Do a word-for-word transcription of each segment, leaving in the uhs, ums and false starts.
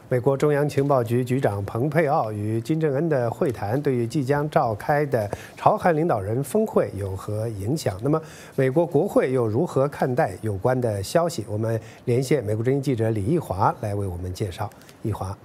美国中央情报局局长蓬佩奥与金正恩的会谈对于即将召开的朝韩领导人峰会有何影响？那么，美国国会又如何看待有关的消息？我们连线美国之音记者李义华来为我们介绍。义华。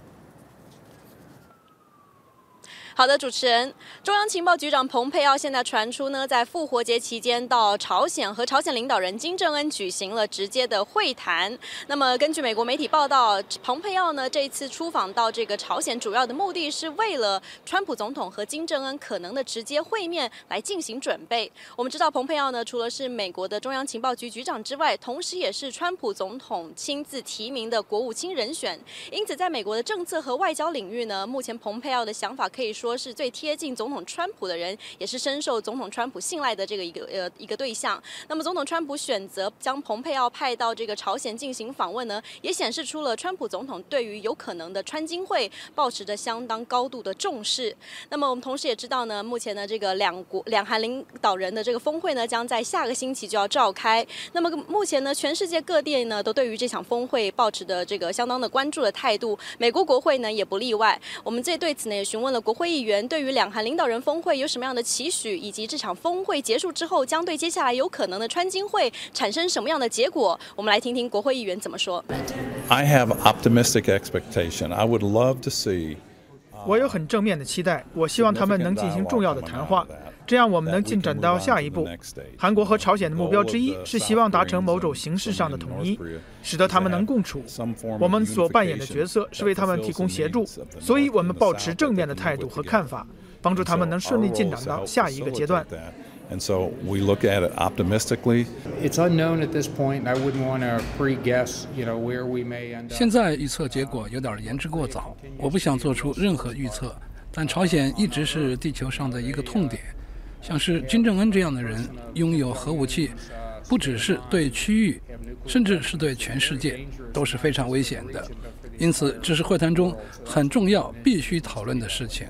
好的，主持人，中央情报局长蓬佩奥现在传出呢，在复活节期间到朝鲜和朝鲜领导人金正恩举行了直接的会谈。那么，根据美国媒体报道，蓬佩奥呢这一次出访到这个朝鲜，主要的目的是为了川普总统和金正恩可能的直接会面来进行准备。我们知道，蓬佩奥呢除了是美国的中央情报局局长之外，同时也是川普总统亲自提名的国务卿人选。因此，在美国的政策和外交领域呢，目前蓬佩奥的想法可以说是最贴近总统川普的人，也是深受总统川普信赖的这个一个呃一个对象。那么，总统川普选择将蓬佩奥派到这个朝鲜进行访问呢，也显示出了川普总统对于有可能的川金会抱持着相当高度的重视。那么，我们同时也知道呢，目前的这个两国两韩领导人的这个峰会呢，将在下个星期就要召开。那么，目前呢，全世界各地呢都对于这场峰会抱持的这个相当的关注的态度，美国国会呢也不例外。我们这对此呢也询问了国会议员对于两韩领导人峰会有什么样的期许，以及这场峰会结束之后将对接下来有可能的川金会产生什么样的结果？我们来听听国会议员怎么说。 I have optimistic expectation. I would love to see. 我有很正面的期待，我希望他们能进行重要的谈话，这样我们能进展到下一步。韩国和朝鲜的目标之一是希望达成某种形式上的统一，使得他们能共处。我们所扮演的角色是为他们提供协助，所以我们保持正面的态度和看法，帮助他们能顺利进展到下一个阶段。 And so we look at it optimistically. It's unknown at this point. I wouldn't want to pre-guess, you know, where we may end up. 现在预测结果有点言之过早，我不想做出任何预测。但朝鲜一直是地球上的一个痛点，像是金正恩这样的人拥有核武器，不只是对区域，甚至是对全世界都是非常危险的。因此，这是会谈中很重要、必须讨论的事情。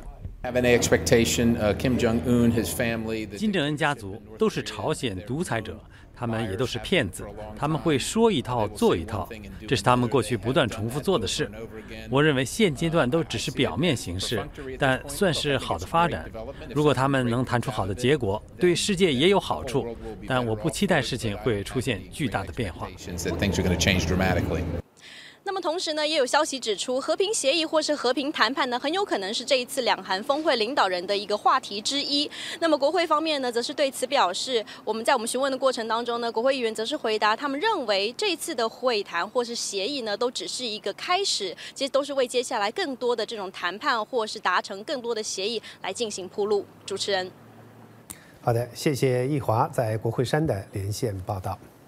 金正恩家族都是朝鲜独裁者，他们也都是骗子，他们会说一套做一套，这是他们过去不断重复做的事。我认为现阶段都只是表面形式，但算是好的发展。如果他们能谈出好的结果，对世界也有好处，但我不期待事情会出现巨大的变化。 那么同时呢，也有消息指出，和平协议或是和平谈判呢，很有可能是这一次两韩峰会领导人的一个话题之一。那么国会方面呢，则是对此表示，我们在我们询问的过程当中呢，国会议员则是回答，他们认为这一次的会谈或是协议呢，都只是一个开始，其实都是为接下来更多的这种谈判或是达成更多的协议来进行铺路。主持人， 好的，谢谢易华在国会山的连线报道。